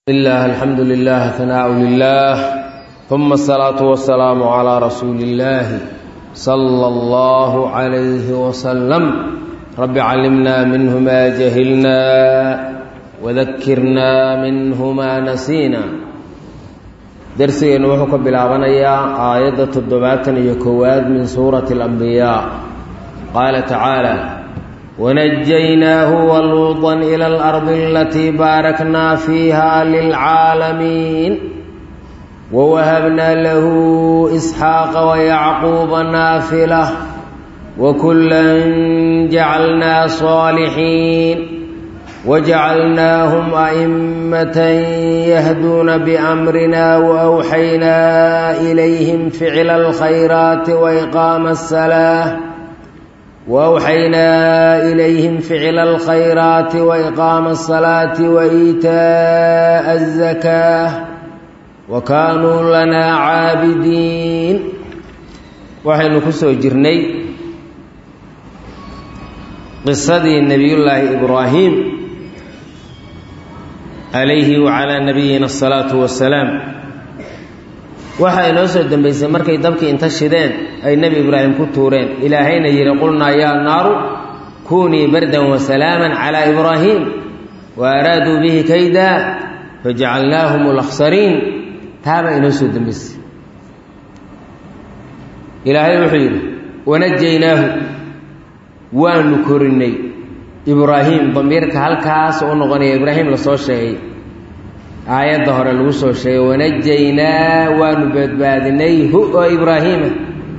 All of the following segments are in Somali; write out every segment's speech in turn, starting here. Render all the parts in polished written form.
الله الحمد لله ثناء لله ثم الصلاة والسلام على رسول الله صلى الله عليه وسلم رب علمنا منه ما جهلنا وذكرنا منه ما نسينا درسي نوحك بالعبنية آية الدبات يكواد من سورة الأنبياء قال تعالى ونجيناه ولوطا إلى الأرض التي باركنا فيها للعالمين ووهبنا له إسحاق ويعقوب نافلة وكلا جعلنا صالحين وجعلناهم أئمة يهدون بأمرنا وأوحينا إليهم فعل الخيرات وإقام الصلاة وإيتاء الزكاة وكانوا لنا عابدين وحين كسو جرني قصة النبي الله إبراهيم عليه وعلى نبينا الصلاة والسلام waxay noo soo dambeysay markay dabkii inta shideen ay nabi ibraahim ku tuureen ilaahayna yiri qulna ya naaru kuni bardan wa salaaman ala ibraahim wa aradu bihi kayda faj'alnahum al-akhsarin taaba inoo soo dambeysay ilaahay wuxuu yiri wanajaynaahu waanu korinay ibraahim damiirka halkaas oo noqonaya ibraahim la soo sheegay aayadda hore lagu soo sheegay wanajaynaa waanu badbaadinay hu oo ibraahiima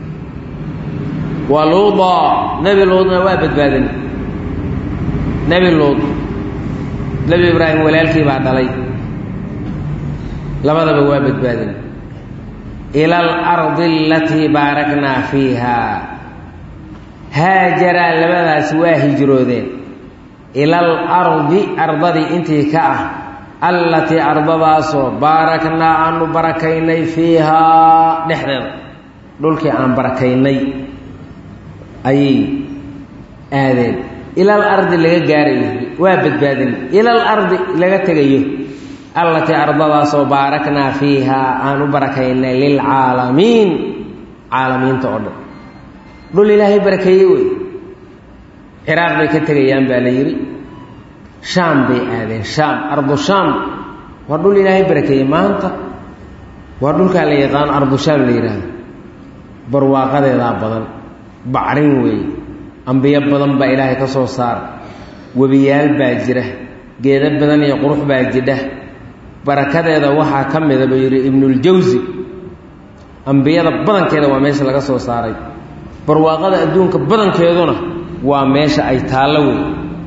wa luuda nabi luudna waa badbaadinay nabi luud nabi ibraahim walaalkii baa dhalay labadaba waa badbaadinay ila al-ardi allati baarakna fiiha haajara labadaas waa hijroodeen ila al-ardi ardadii intii ka ah allatii ardadaasoo baaraknaa aanu barakaynay fiihaa dhexdeeda dhulkii aan barakaynay ayay aadeen ilal ardi laga gaarayo waa badbaadin ilal ardi laga tegayo allatii ardadaasoo baaraknaa fiihaa aanu barakaynay lilcaalamiin caalamiinta oo dhan dhul ilaahay barakeeyey wey ciraaq bay ka tegayaan baa la yidhi shaam bay aadeen shaam ardu shaam waa dhul ilaahay barakeeyey maanta waa dhulkaa la yaqaano ardu shaam la yidhaahdo barwaaqadeedaa badan bacrin weeye ambiyo badan baa ilaahay ka soo saara webiyaal baa jira geeda badan iyo qurux baa jidha barakadeeda waxaa ka mida buu yidhi ibnuljawsi ambiyada badankeeda waa meesha laga soo saaray barwaaqada adduunka badankeeduna waa meesha ay taallo wey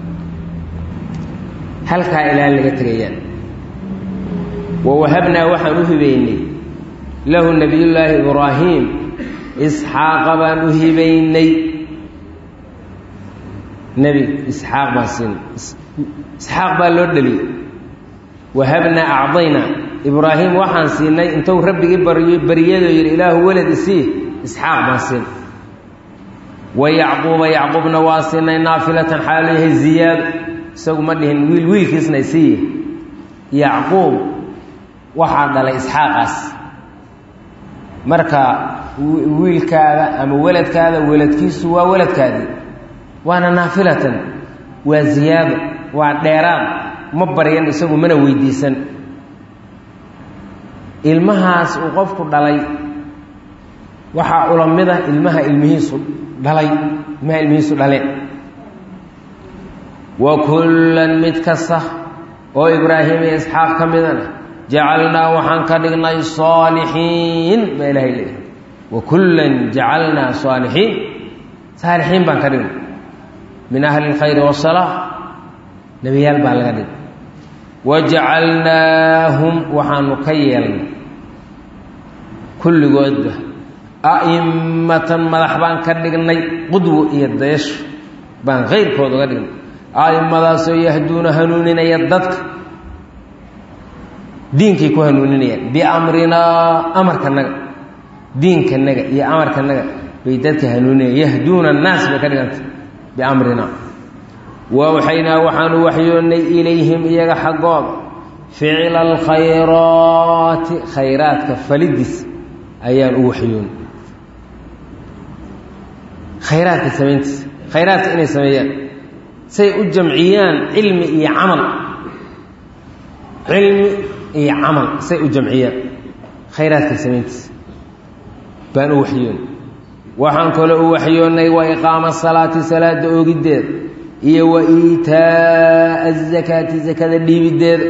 halkaa ilaa laga tegayaan wawahabnaa waxaan u hibaynay lahu nabiyullaahi ibraahim isxaaqa baan u hibaynay nebi isxaaq baan siinay isxaaq baa loo dhaliyey wahabnaa acdaynaa ibraahim waxaan siinay intuu rabbigii baryadoo yidhi ilaahu welad isii isxaaq baan siinay wa yacquuba yacquubna waa siinay naafilatan xaalo yahay ziyaado isagu ma dhihin wiilkiisna isiiye yacquub waxaa dhalay isxaaqaas marka wiilkaada ama weladkaada weladkiisu waa weladkaadii waana naafilatan waa ziyaado waa dheeraad ma baryan isagu mana weydiisan ilmahaas uu qofku dhalay waxaa ulamida ilmaha ilmihiisu dhalay ilmaha ilmihiisu dhaleen wakullan mid kasta oo ibraahim iyo isxaaq ka midana jacalnaa waxaan ka dhignay saalixiin baa ilaahay leeyahay wakullan jacalnaa saalixiin baan ka dhignay min ahli lkhayri wasalaa nebiyaal baa laga dhigay wajacalnaahum waxaanu ka yeelnay kulligoodba a'immatan madax baan ka dhignay qudwo iyo dayasho baan kayrkood uga dhignay a'immadaasoo yahduuna hanuuninaya dadka diinkay ku hanuuninayaan biamrinaa amarkanaga diinkanaga iyo amarkanaga bay dadka hanuuninayaan yahduuna annaas bay ka dhigantay biamrinaa wa awxaynaa waxaanu waxyoonnay ilayhim iyaga xaggooda ficla alkhayraati khayraadka falidiis ayaan u waxyoon khayraadka samayntiisa khayraadka inay sameeyaan say u jamciyaan cilmi iyo camal say u jamciyaan khayraadka samayntiisa baan u waxyoon waxaan kaloo u waxyoonnay wa iqaama salaati salaada oogiddeeda iyo wa iitaa'a azakaati sakada dhiibiddeeda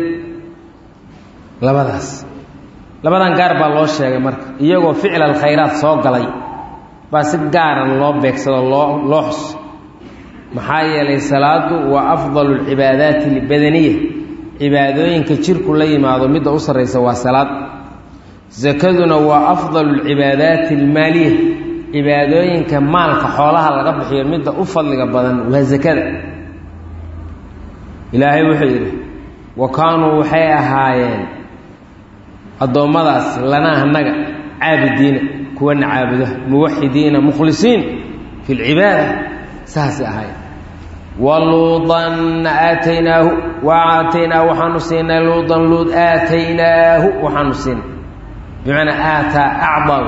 labadan gaar baa loo sheegay marka iyagoo ficla alkhayraat soo galay baa si gaaran loo beegsado loo xus maxaa yeelay salaadu waa afdalu lcibaadaati albadaniya cibaadooyinka jirku la yimaado midda u sarraysa waa salaad sakaduna waa afdalu lcibaadaati almaaliya cibaadooyinka maalka xoolaha laga bixiyo midda u fadliga badan waa sakada ilaahay wuxuu yidhi wa kaanuu waxay ahaayeen addoommadaas lanaa annaga caabidiina kuwana caabuda muwaxidiina mukhlisiin fi lcibaada saasay ahaayeen waluudan aataynaahu waaataynaa waxaanu siinay luudan luud aataynaahu waxaanu siinay bimacnaa aataa acdal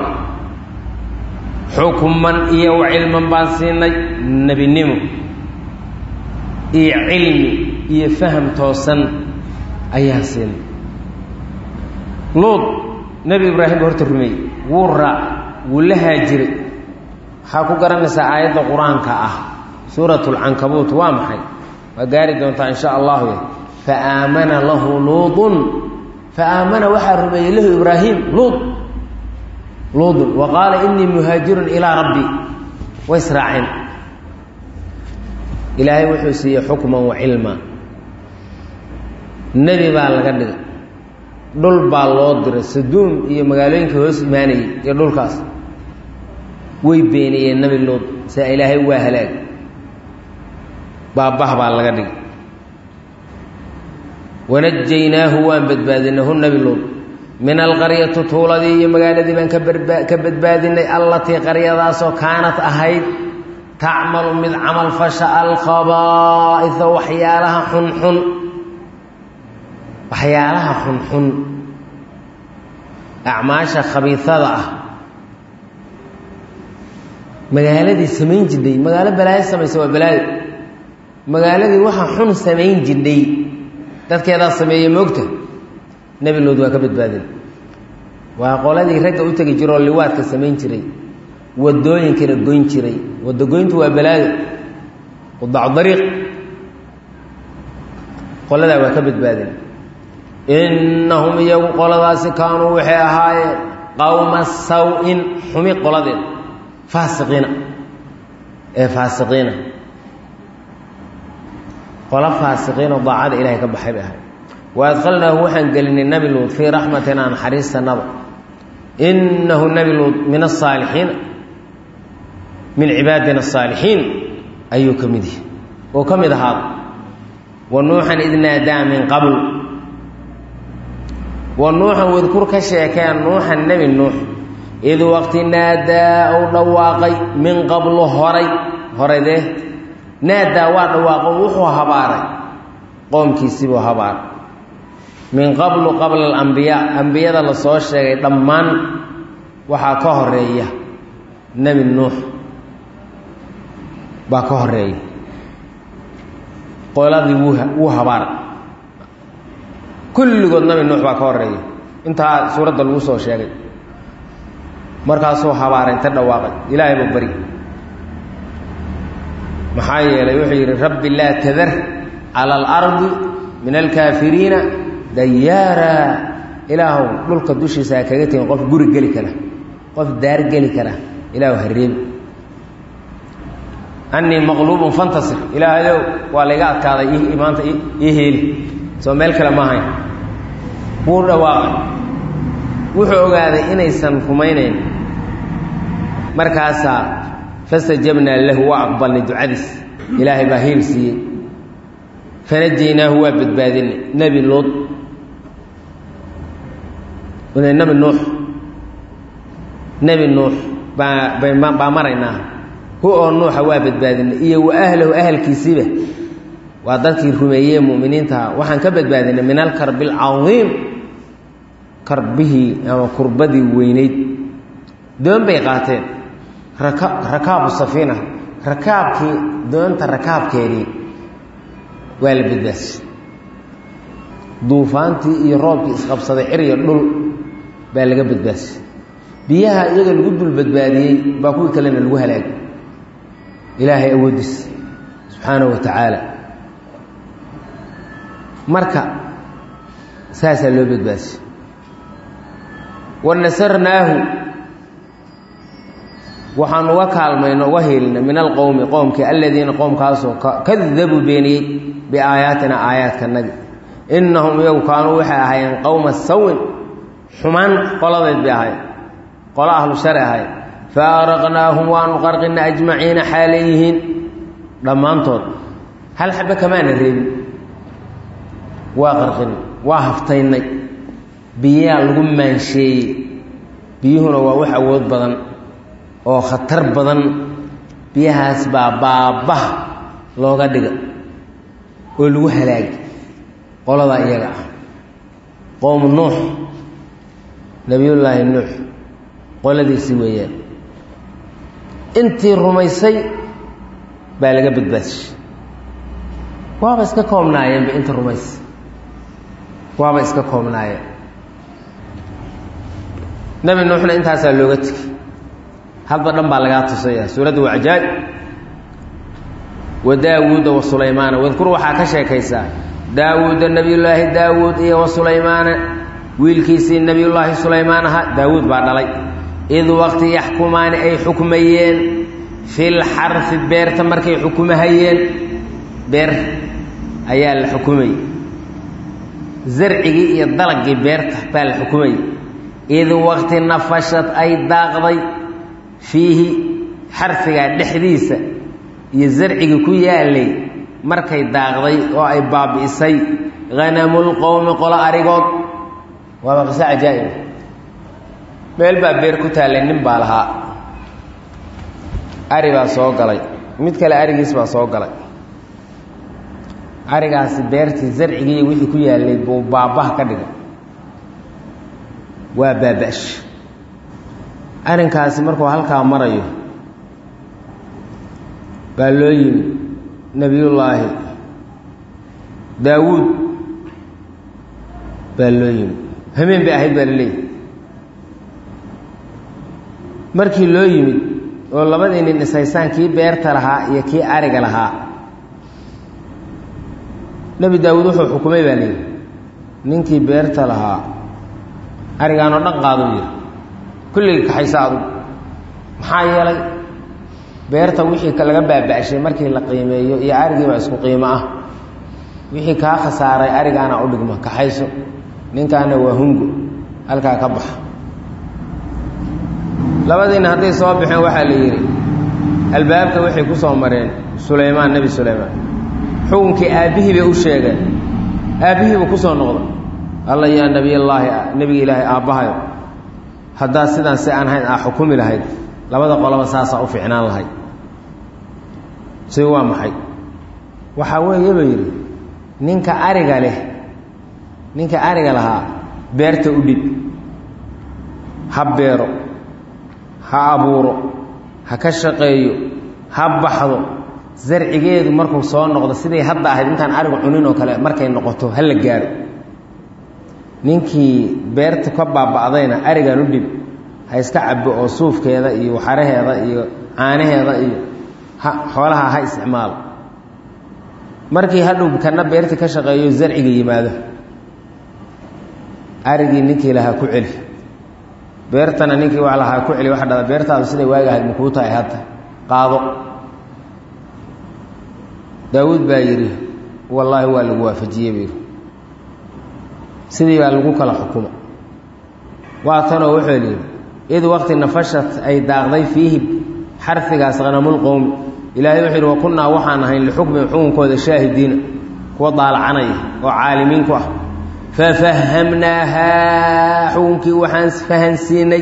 xukman iyo wa cilman baan siinay nebinimo iyo cilmi iyo faham toosan ayaan siinay luud nebi ibraahim ba horta rumeeyey wuu raac wuu la haajiray waxaa ku garanaysaa aayadda qur-aanka ah suuratu lcankabuut waa maxay waa gaari doontaa in sha allahu faaamana lahu luudun faaamana waxaa rumeeyey lahu ibraahim luudun wa qaala inii muhaajirun ilaa rabbii way israaceen ilaahay wuxuu siiyey xukman wa cilma nebi baa laga dhigay dhul baa loo diray saduum iyo magaalooyinka hoos imaanayay iyo dhulkaas way beeniyeen nebi luud saa ilaahay waa halaag baabah baa laga dhigay wanajaynaahu waan badbaadinay hu nebi luud min alqaryati tuuladii iyo magaaladii baan ka badbaadinay allatii qaryadaasoo kaanat ahayd tacmalu mid camal fasha alkhabaa'isa waxyaalaha xunxun acmaasha khabiisada ah magaaladii samayn jidhay magaalo balaayo samaysa waa balaayo magaaladii waxaa xun samayn jidhay dadkeedaa sameeyey moogta nebi lood waa ka badbaadin waa qoladii ragga u tegi jiroo liwaadka samayn jiray wadooyinkana goyn jiray wadagoyntu waa balaayo qudacu dariiq qoladaa waa ka badbaadin innahum iyagu qoladaasi kaanuu waxay ahaayeen qowma saw-in xumi qoladeed faasiqiina qolo faasiqiinoo daacada ilaahay ka baxay bay ahay wa adkhalnaahu waxaan gelinay nebi luud fii raxmatinaa naxariistanada innahu nebi luud min asaalixiina min cibaadina asaalixiin ayuu ka mid yahay oo ka mid ahaada wa nuuxan id naadaa min qabl wa nuuxan wadkur ka sheekeen nuuxan nebi nuux id waqti naadaa ou dhawaaqay min qablu horaydee naadaa waa dhawaaqo wuxuu habaaray qoomkiisibuu habaaray min qablu qabla alambiyaa ambiyada la soo sheegay dhammaan waxaa ka horeeya nebi nuux baa ka horeeya qoladii wuu habaaray kulligood nebi nuux baa ka horeeya intaa suuradda lagu soo sheegay markaasuu habaaray inta dhawaaqay ilaahay buu bari maxaa yeelay wuxuu yidhi rabbi laa tadar cala alardi min alkaafiriina dayaara ilaahow dhulka dushiisa ha kaga tegin qof guri geli kara qof daar geli kara ilaahu hareebi annii maqluubun fantasir ilaahayow waa layga adkaaday maanta ii heeli soo meel kale ma ahayn wuu dhawaaqay wuxuu ogaaday inaysan rumaynayn markaasaa fastajabnaa lahu waa aqbalnay ducadiis ilaahay baa hiil siiyey fanajaynaahu waa badbaadinay nebi luud nebi nuux baa maraynaa hu oo nuuxa waa badbaadinay iyo wa ahlahu ahalkiisiiba وادركي رميين مؤمنين تها وحن كبدبادنا من الكرب العظيم كربه أما كربدي وينيد دون بيقاتين ركاب السفينة ركابك دون تركاب كيري والبدس duufaantii iyo roobkii isqabsaday ciriyo dhul baa laga badbaasay biyaha iyaga lagu dul badbaadiyay baa kuwii kalena lagu halaagay ilaahay awoodis subxaanahu wa tacaala marka saasaa loo badbaasay wanasarnaahu waxaan uga kaalmayno uga helina min alqowmi qowmkii aladiina qowmkaasoo kadabuu beeniyey biaayaatina aayaadkanaga إنهم يكانوا وحاهين قوم السوء حمان قلدت بهاي قال أهل الشرع هاي فأغرقناهم ونغرقنا أجمعين حاليهن لما انطر هل حب كمان الرب واغرقنا وهفتين بيا الغمان شيء بيهنا ووحا ود بدن أو خطر بدن بيها أسباب بابه لوغا دغ ولو هلاك qolada iyaga qoom nuux nabiyullaahi nuux qoladiisi weeyaan intii rumaysay baa laga badbaashay waaba iska koobnaayeen inta rumaysay waaba iska koobnaayeen nabi nuuxna intaasaa looga tegay hadba dhan baa lagaa tusayaa suuradda waa cajaa'ib wa daawuuda wa sulaymaana wadkur waxaa ka sheekaysaa داود النبي الله داود إيه وسليمان ويلكيسي النبي الله سليمان داود بعد علي إذ وقت يحكمان أي حكميين في الحرث بير تمركي حكمهيين بير أيال الحكمي زرعي يضلق بير تحت الحكمي إذ وقت نفشت أي داغضي فيه حرث دحديثة يزرعي كيالي markay daaqday oo ay baabi'isay ghanamul qawmi qala arigood waa qisa ajaa'ib meel baa beer ku taalay nin baa lahaa ari baa soo galay mid kale arigiis baa soo galay arigaasi beertii zarcigii wixii ku yaalay buu baabah ka dhigay waa baabash arinkaasi markuu halkaa marayo baa loo yimi nabiyullaahi daawuud baa loo yimi hameen bay ahayd baa laleeyahy markii loo yimid oo labadii nin isaysaan kii beerta lahaa iyo kii ariga lahaa nebi daawuud wuxuu xukumay baa leeyahy ninkii beerta lahaa arigaanoo dhan qaaduu yidhi kulligii kaxaysa adugu maxaa yeelay beerta wixii laga baaba'shay markii la qiimeeyo iyo arigii baa isku qiimo ah wixii kaa khasaaray arigaana u dhigma kaxayso ninkaana waa hungo halkaa ka baxa labadiina hadday soo baxeen waxaa la yidhi albaabka waxay ku soo mareen sulaymaan nebi sulaymaan xukunkii aabbihii bay u sheegeen aabbihiiba ku soo noqda alla yaa nebiyallaahi nebiga ilaahay aabbahayo haddaa sidaan si aan hayn aa xukumi lahayd labada qoloba saasaa u fiicnaan lahayd si waa maxay waxaa weeye buu yidhi ninka ariga leh ninka ariga lahaa beerta u dhib ha beero ha abuuro ha ka shaqeeyo ha baxdo zarcigeedu markuu soo noqdo siday hadda ahayd intaan arigu cunin oo kale markay noqoto ha la gaaro ninkii beerta ka baaba'dayna arigan u dhib ha iska cabo oo suufkeeda iyo waxaraheeda iyo caanaheeda iyo xoolaha ha isticmaalo markii hadhow kana beerta ka shaqeeyo zarciga yimaado arigii ninkii lahaa ku celi beertana ninkii wax lahaa ku celi waxa dhada beertaadu siday waaga ahayd makuu tahay hadda qaado daawuud baa yidhi wallaahi waa lagu waafajiyey buu yidhi sidii baa lagu kala xukumo waa tanoo wuxuu yidhi id waqti nafashat ay daaqday fiihi xarfigaas hanamulqowmi ilaahay wuxuu yidhi wa kunnaa waxaan ahayn lixukmin xukunkooda shaahidiina kuwa daalacanaya oo caalimiin ku ah fafahamnaahaa xukunkii waxaan fahansiinay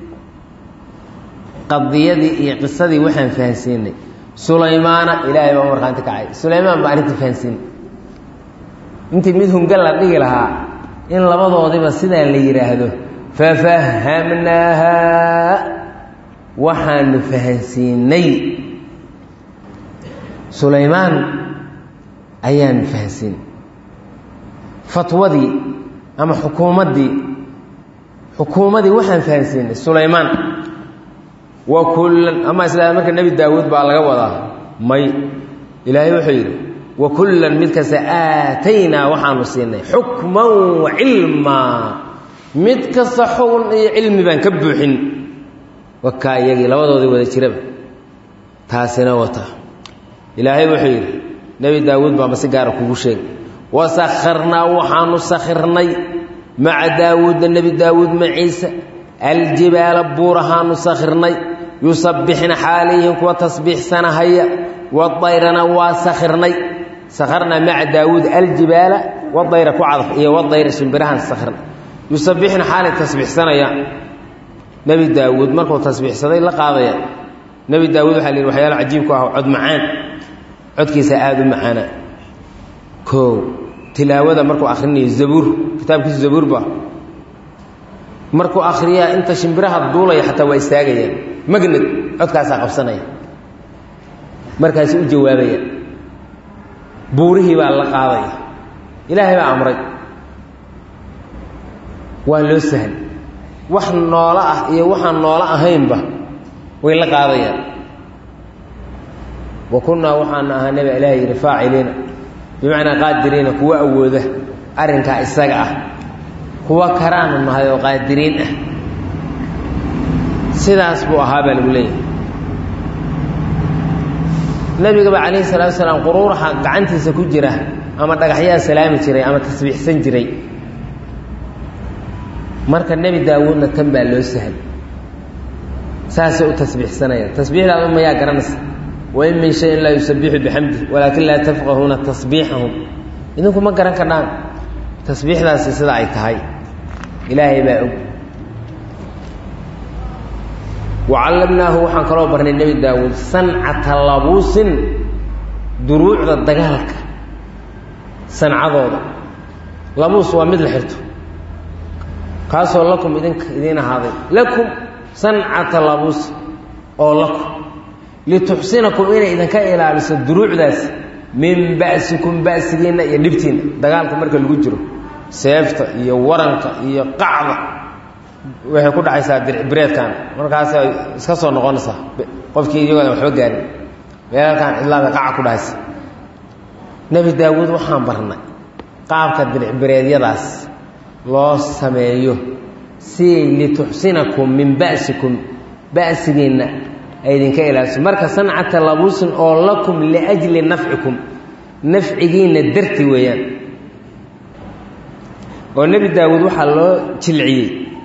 qadiyadii iyo qisadii waxaan fahansiinay sulaymaana ilaahay baa markhaanti kacay sulaymaan baa arrintii fahansiinay intii mid hungal la dhigi lahaa in labadoodiba sidaa la yidhaahdo fafahamnaaha waxaanu fahansiinay sulaymaan ayaanu fahansiinay fatwadii ama xukuumaddii waxaan fahansiinay sulaymaan wa kullan ama islaam marka nebi daawuud baa laga wadaa may ilaahay wuxuu yidhi wa kullan mid kasta aataynaa waxaanu siinay xukman wa cilmaa mid kasta xugun iyo cilmi baan ka buuxin wakaa iyagii labadoodii wada jiraba taasina wata ilaahay wuxuu yidhi nebi daawuud baama si gaara kugu sheegay wasakharnaa waxaanu sakhirnay maca daawuudda nebi daawuud maciisa aljibaala buurahaanu sakhirnay yusabbixna xaalayhim kuwa tasbiixsanahaya wadayrana waa sakhirnay sakharnaa maca daawuud aljibaala wadayra ku cadaf iyo wadayra shimbirahaan sakhirnay yusabbixna xaalay tasbiixsanayaan nebi daawuud markuu tasbiixsaday la qaadaya nebi daawuud waxaa la yidhi waxyaalo cajiib ku ah cod macaan codkiisa aada u macaana koow tilaawada markuu akhrinayo zabuur kitaabkiisu zabuur ba markuu akhriyaa inta shimbiraha duulaya xataa waa istaagayaan magnad codkaasaa qabsanaya markaasi u jawaabaya buurihii baa la qaadaya ilaahay baa amray waa loo sahl wax noolo ah iyo waxaan noolo ahaynba way la qaadayaan wa kunnaa waxaana ahaa nebi ilaahay yidhi faaciliina bimacnaa qaadiriina kuwa awooda arrinkaa isaga ah kuwa karaanu nahay oo qaadiriin ah sidaas buu ahaa baa lagu leeyahay nebigaba calayhi salaatu wasalaam quruuraxa gacantiisa ku jira ama dhagaxyaa salaami jiray ama tasbiixsan jiray marka nebi daawuudna tan baa loo sahay saasay u tasbiixsanayaan tasbiixdaadu mayaa garanaysa wain min shayin laa yusabbixu bixamdi walaakin laa tafqahuuna tasbiixahum idinku ma garan karnaan tasbiixdaasi sida ay tahay ilaahay baa og wacallamnaahu waxaan kaloo barnay nebi daawuud sancata labuusin duruucda dagaalka sancadooda labuus waa mid la xirto kaasoo lakum idiin ahaaday lakum sancata labuus oo lakum lituxsinakum inay idinka ilaaliso duruucdaas min ba'sikum ba'sigiinna iyo dhibtiinna dagaalka marka lagu jiro seefta iyo waranka iyo qacda waxay ku dhacaysaa dircibireedkan markaasay iska soo noqonaysaa qofkii iyagoodan waxba gaarin meelalkan cidlaabay qaca ku dhahaysa nebi daawuud waxaan barnay qaabka dircibireedyadaas loo sameeyo si lituxsinakum min ba'sikum ba'sigiinna ay idinka ilaaliso marka sancata labuusin oo lakum liajli nafcikum nafcigiinna darti weeyaan oo nebi daawuud waxaa loo jilciyey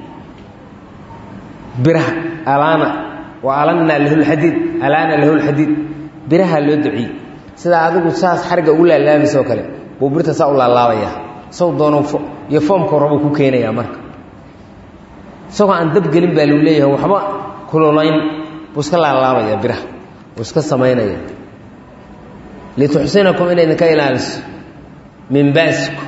biraha alaana wa alanna lahu lxadiid alaana lahu lxadiid biraha loo duciyey sidaa adigu saas xarigga ugu laalaabaysa oo kale buu birta saa u laalaabaya saw doono iyo foomkao rabuu ku keenayaa marka isagoo aan dab gelin baa lagu leeyahay waxba kululayn buu iska laalaabaya biraha buu iska samaynaya lituxsinakum inay idinka ilaaliso min ba'sikum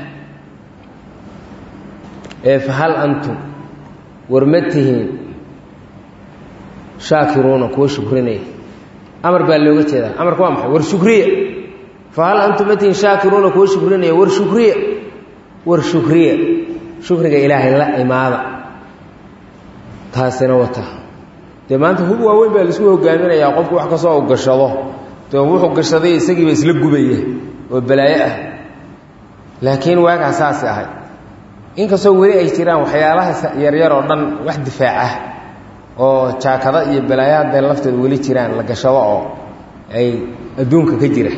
ee fahal antum war ma tihiin shaakiruuna kuwa shukrinaya amar baa looga jeedaa amarka waa maxay war shukriya fahal antum ma tihiin shaakiruuna kuwa shukrinaya war shukriya war shukriya shukriga ilaahay la imaada taasina wata dee maanta hub waaweyn baa laisku hogaaminayaa qofku wax kastoo u gashado dee wuxuu gashaday isagiiba isla gubaya oo balaayo ah laakiin waagaa saasi ahay inkastoo weli ay jiraan waxyaalaha yaryar oo dhan wax difaac ah oo jaakada iyo balaayo hadday laftooda weli jiraan la gashado oo ay adduunka ka jira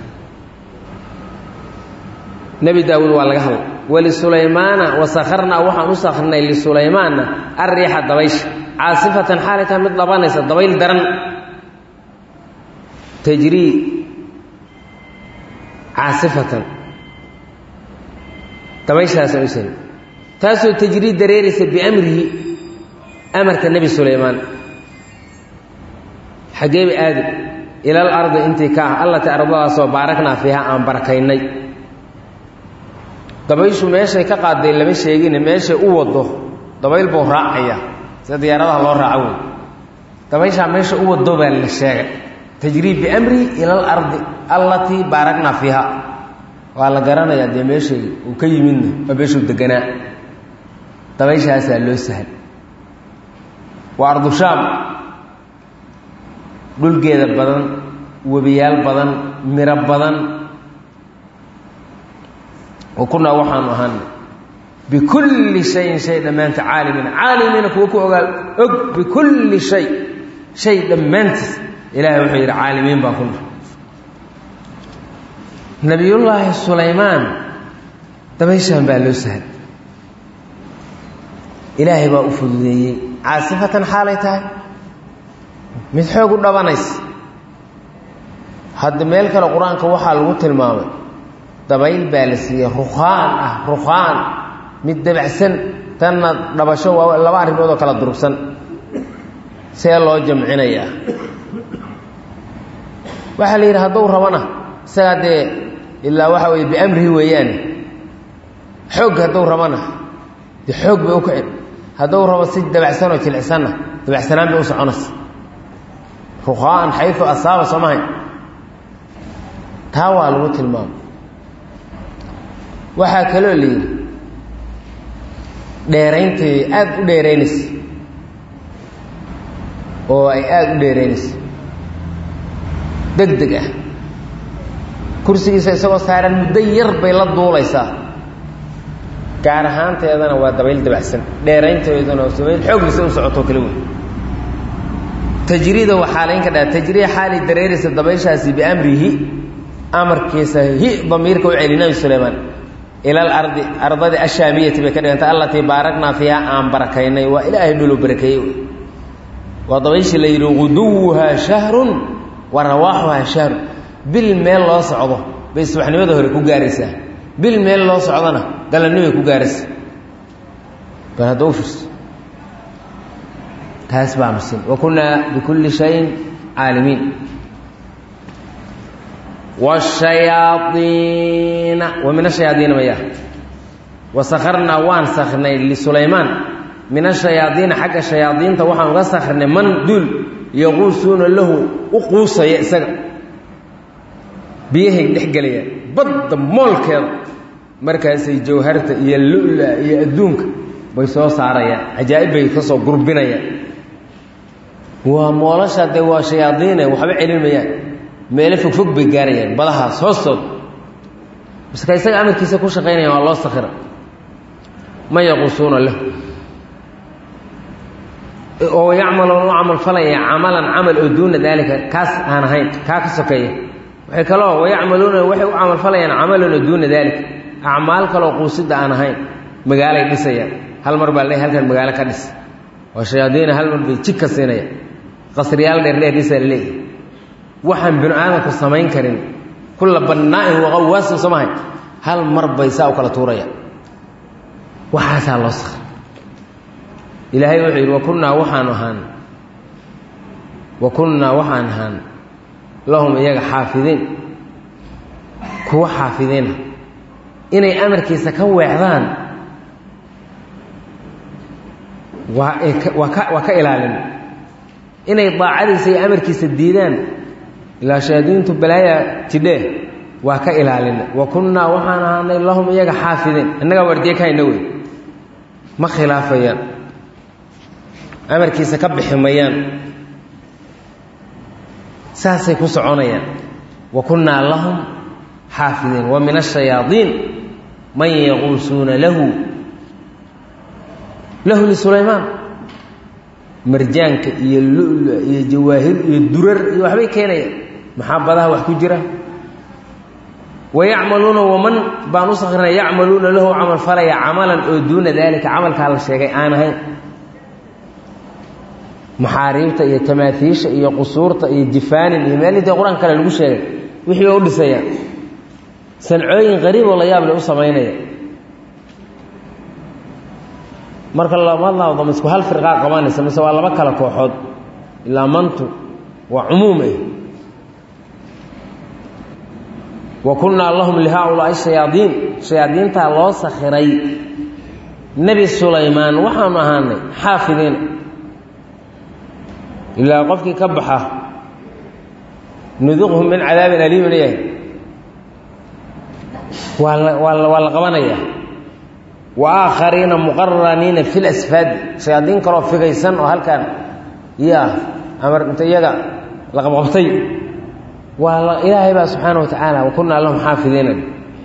nebi daawuud waa laga hadlay wlisulaymaana wasakharnaa waxaan u sakhrnay lisulaymaanna arriixa dabaysha caasifatan xaalay tahay mid dhabanaysa dabayl daran tajrii caasifatan dabayshaasaan u sani taasoo tajrii dareeraysa biamrihi amarka nebi sulaymaan xaggee ba aadi ilal ardi intii ka ah allati ardadaasoo baaraknaa fiiha aan barakaynay dabayshu meeshay ka qaaday lama sheegin meeshay u wado dabayl buu raacaya sida diyaaradaha loo raaco dabaysha meesha u wado baa la sheegay tajriib bi amri ila al-ardi allati barakna fiha waa la garanayaa de meeshay uu ka yimidna waa meeshu deganaa dabayshaas loo sahal waa ardu shaam dhulgeeda badan wabiyaal badan miro badan وكنا وحان وهان بكل شيء دمانت عالمين كوكو بكل شيء دمانت إلهي وحير عالمين باكنا نبي الله سليمان دميشان بالو سهل إلهي بأفضي عاصفة حالتها متحوق الدبانيس هاد ميلك القرآن كوحا لغت الماوي dabayl baa la siiyay ruqaan mid dabacsan tanna dhabasho laba arrimood oo kala durugsan see loo jamcinaya waxa la yiraahdo rabana saade illa waxa way bi amri weeyaan xoog haduu rabana di xoog bay u kacay haduu rabo si dabacsan oo jilicsan dabacsanaan bay u soconas ruqaan haythu asaaba samahay taa waa lagu tilmaamay waxaa kaloo leeyahay dheerayntii aad u dheeraynaysa oo ay aad u dheeraynaysa degdeg ah kursigiisa isagoo saaran muddo yar bay la duulaysaa gaar ahaanteedana waa dabayl dabacsan dheeraynteedana dabayl xoog leh u socoto kale weyn tajriida waxaa layn ka dhaa tajriid xaali dareeraysa dabayshaasi bi amrihi amarkiisa damiirka u celinay Sulaymaan إلى الأرض أرض الشامية بكذا التي باركنا فيها أم بركينا وإلهي دلو بركيه وضويش اللي غدوها شهر ورواحها شهر بالميل الله صعده بيسبح نمده هركو جارسة بالميل الله صعدنا قال النبي كو جارس كان دوفس تاسبع مسين وكنا بكل شيء عالمين والشياطين ومن الشياطين مياه وسخرنا وانسخنا لسليمان من الشياطين حق الشياطين توحن وسخرنا من دول يغوصون له وقوصا يأسر بيه دحقليا بض مولك مركز جوهرت يلؤلا يأدونك بيسوس عريا عجائب بيتصو قربنا ومولاشا دوا شياطين وحبيع علميا meelo fog bay gaarayaan badahaas hoostood bas ka isaga amarkiisa ku shaqeynaya waa loo sakhira ma yaqusuuna lahu oo yacmaluuna amal falaya amalan amal oo duuna dalika kaas aan ahayn ka sokeeya waxay kaloo wayacmaluuna waxay u amal falayaan amalan oo duuna dalika acmaal kaloo quusida aan ahayn magaalay dhisayaan hal mar baa halkan magaalo ka dhis waa shayaadiin hal mar bay jidka siinaya qasriyaal dheer dhisay waxaan binu aadamku samayn karin kulla banna'in wa qawaas samahay hal mar bay saa kala tuuraya waxa loo sax ilaahay wuxuu yiri wa kunna waxaan ahaan lahum iyaga xaafidiin kuwa xaafidiina inay amarkiisa ka weecdaan waa ka ilaalin inay daacadiisa iyo amarkiisa diidaan ilaa shayaadiintu balaaya jidhe waa ka ilaalina wa kunnaa waxaan ahaanay lahum iyaga xaafidiin innaga wardiye kayna wey ma khilaafayaan amarkiisa ka bixi mayaan saasay ku soconayaan wa kunnaa lahum xaafidiin wa min ashayaadiin man yaquusuuna lahu lisulaymaan marjaanka iyo lu'lu iyo jawaahir iyo durar iyo waxbay keenayaan maxabadaha wax ku jira wayacmaluuna waman baan u sakhrina yacmaluuna lahu camal falaya camalan oo duuna daalika camalkaa la sheegay aan ahayn maxaariibta iyo tamaathiisha iyo qusuurta iyo jifaanin iyo meelihii qur-aan kale lagu sheegay wixii bay u dhisayaan sancooyin qariib oo la yaab leh u samaynaya marka lama isku hal firqa qabanaysa mise waa laba kala kooxood ilaa mantu waa umuum wa kunnaa lahum lihaa'ulaa'i shayaadiin shayaadiintaa loo sakhiray nebi sulaymaan waxaanu ahaanay xaafidiina ilaa qofkii ka baxa nuduqhum min cadaabin aliimin yahay waa la qabanayaa wa aakhariina muqaraniina fi lasfaadi shayaadiin kaloo figaysan oo halkan amar inta iyaga la qabqabtay ilaahay baa subxaana wa tacaala wa kunnaa lahum xaafidiina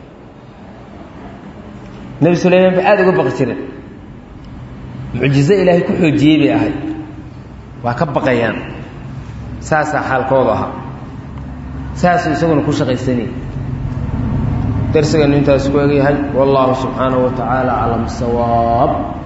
nebi sulaymaan ba aada uga baqi jireen mucjizo ilaahay ku xoojiyey bay ahayd waa ka baqayaan saasaa xaalkooda ahaa saasuu isaguna ku shaqaysanayay darsiganu intaas ku egyahay wallaahu subxaanahu wa tacaala aclam sawaab